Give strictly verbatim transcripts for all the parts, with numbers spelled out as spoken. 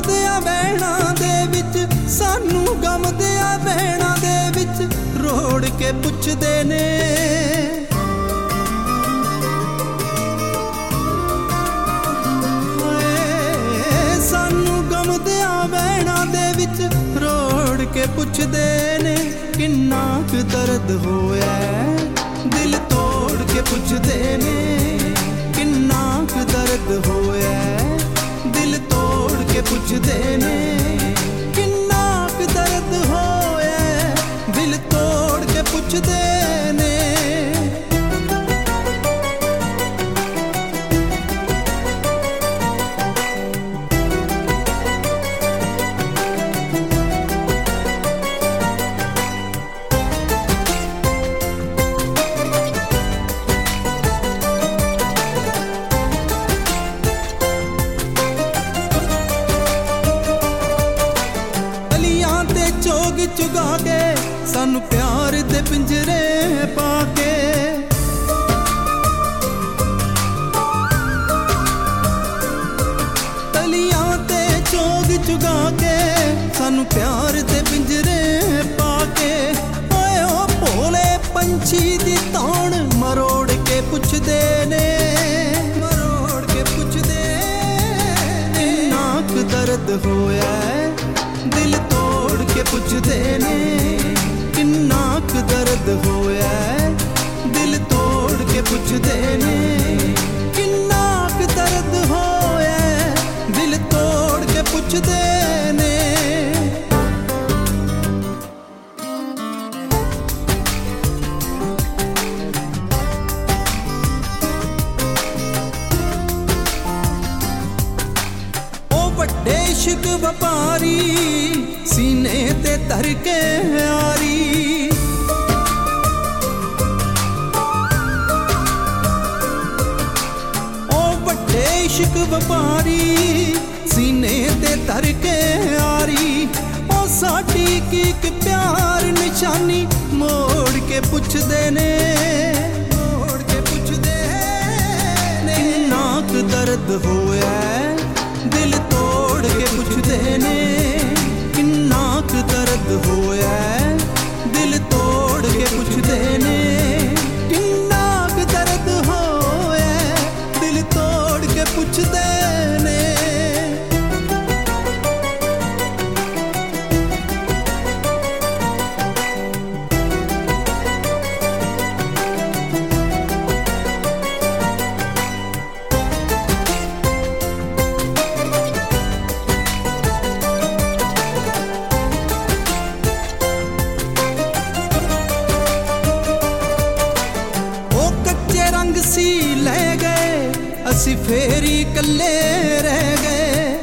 ਗਮਦਿਆਂ ਵਹਿਣਾਂ ਦੇ ਵਿੱਚ, ਸਾਨੂੰ ਗਮਦਿਆਂ ਵਹਿਣਾਂ ਦੇ ਵਿੱਚ ਰੋੜ ਕੇ ਪੁੱਛਦੇ ਨੇ। ਸਾਨੂੰ ਗਮਦਿਆਂ ਵਹਿਣਾਂ ਦੇ ਵਿੱਚ ਰੋੜ ਕੇ ਪੁੱਛਦੇ ਨੇ, ਕਿੰਨਾ ਕੁ ਦਰਦ ਹੋਇਆ ਦਿਲ ਤੋੜ ਕੇ ਪੁੱਛਦੇ ਨੇ, ਕਿੰਨਾ ਕੁ ਦਰਦ ਹੋਇਆ ਦਿਲ ਤੋੜ ਕੇ ਪੁੱਛਦੇ ਨੇ, ਕਿੰਨਾ ਕੁ ਦਰਦ ਹੋਇਆ ਦਿਲ ਤੋੜ ਕੇ ਪੁੱਛਦੇ ਨੇ। ਚੋਗ ਚੁਗਾ ਕੇ ਸਾਨੂੰ ਪਿਆਰ ਦੇ ਪਿੰਜਰੇ ਪਾ ਕੇ, ਤਲੀਆਂ ਤੇ ਚੋਗ ਚੁਗਾ ਕੇ ਸਾਨੂੰ ਪਿਆਰ ਦੇ ਪਿੰਜਰੇ ਪਾ ਕੇ। ਓਏ ਓ ਭੋਲੇ ਪੰਛੀ ਦੀ ਤੌਣ ਮਰੋੜ ਕੇ ਪੁੱਛਦੇ ਨੇ, ਮਰੋੜ ਕੇ ਪੁੱਛਦੇ ਨੇ, ਇੰਨਾ ਕੁ ਦਰਦ ਹੋਇਆ ਦਿਲ ਤੋੜ ਕੇ ਪੁੱਛਦੇ ਨੇ, ਕਿੰਨਾ ਕੁ ਦਰਦ ਹੋਇਆ ਦਿਲ ਤੋੜ ਕੇ ਪੁੱਛਦੇ ਨੇ, ਕਿੰਨਾ ਕੁ ਦਰਦ ਹੋਇਆ ਦਿਲ ਤੋੜ ਕੇ ਪੁੱਛਦੇ ਨੇ। ਉਹ ਵੱਡੇ ਇਸ਼ਕ ਵਪਾਰੀ ਸੀਨੇ ਤੇ ਧਰ ਕੇ ਆਰੀ, ਉਹ ਵੱਡੇ ਇਸ਼ਕ ਵਪਾਰੀ ਸੀਨੇ ਤੇ ਧਰ ਕੇ ਆਰੀ। ਉਹ ਸਾਡੀ ਕੀ ਇੱਕ ਪਿਆਰ ਨਿਸ਼ਾਨੀ ਮੋੜ ਕੇ ਪੁੱਛਦੇ ਨੇ, ਮੋੜ ਕੇ ਪੁੱਛਦੇ ਨੇ, ਕਿੰਨਾ ਕੁ ਦਰਦ ਹੋਇਆ ਦਿਲ ਤੋੜ ਕੇ ਪੁੱਛਦੇ ਨੇ, ਕਿੰਨਾ ਕੁ ਦਰਦ ਹੋਇਆ ਦਿਲ ਤੋੜ ਕੇ ਪੁੱਛਦੇ ਨੇ, ਕਿੰਨਾ ਕੁ ਦਰਦ ਹੋਇਆ ਦਿਲ ਤੋੜ ਕੇ ਪੁੱਛਦੇ ਨੇ। ਸੀ ਲੈ ਗਏ ਅਸੀਂ ਫੇਰ ਹੀ ਇਕੱਲੇ ਰਹਿ ਗਏ,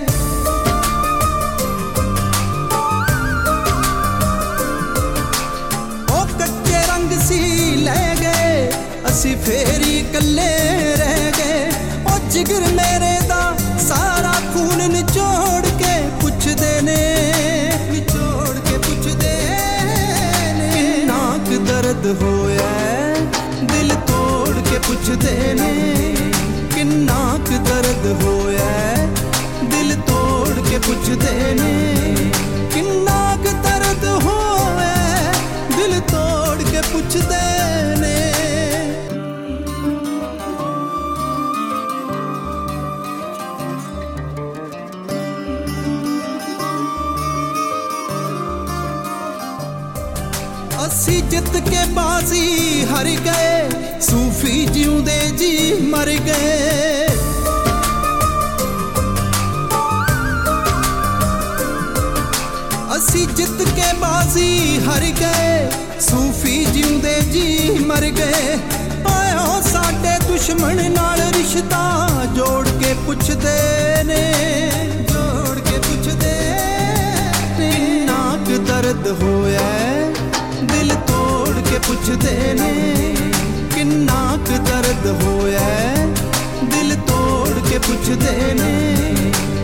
ਉਹ ਕੱਚੇ ਰੰਗ ਸੀ ਲੈ ਗਏ ਅਸੀਂ ਫੇਰ ਹੀ ਇਕੱਲੇ ਰਹਿ ਗਏ। ਉਹ ਜਿਗਰ ਮੇਰੇ ਦਾ ਸਾਰਾ ਖੂਨ ਨਿਚੋੜ ਕੇ ਪੁੱਛਦੇ ਨੇ, ਨਿਚੋੜ ਕੇ ਪੁੱਛਦੇ ਨੇ, ਕਿੰਨਾ ਕੁ ਦਰਦ ਹੋਇਆ ਦਿਲ ਤੋੜ ਕੇ ਪੁੱਛਦੇ ਨੇ, ਕਿੰਨਾ ਕੁ ਦਰਦ ਹੋਇਆ ਦਿਲ ਤੋੜ ਕੇ ਪੁੱਛਦੇ ਨੇ, ਕਿੰਨਾ ਕੁ ਦਰਦ ਹੋਇਆ ਦਿਲ ਤੋੜ ਕੇ ਪੁੱਛਦੇ ਨੇ। ਅਸੀਂ ਜਿੱਤ ਕੇ ਬਾਜ਼ੀ ਹਾਰ ਗਏ, ਸੂਫੀ ਜਿਉਂਦੇ ਜੀ ਮਰ ਗਏ। ਅਸੀਂ ਜਿੱਤ ਕੇ ਬਾਜ਼ੀ ਹਾਰ ਗਏ, ਸੂਫੀ ਜਿਉਂਦੇ ਜੀ ਮਰ ਗਏ। ਓਏ ਓ ਸਾਡੇ ਦੁਸ਼ਮਣ ਨਾਲ ਰਿਸ਼ਤਾ ਜੋੜ ਕੇ ਪੁੱਛਦੇ ਨੇ, ਜੋੜ ਕੇ ਪੁੱਛਦੇ ਨੇ, ਕਿੰਨਾ ਕੁ ਦਰਦ ਹੋਇਆ ਦਿਲ ਤੋੜ ਕੇ ਪੁੱਛਦੇ ਨੇ, ਕਿੰਨਾ ਕੁ ਦਰਦ ਹੋਇਆ ਦਿਲ ਤੋੜ ਕੇ ਪੁੱਛਦੇ ਨੇ।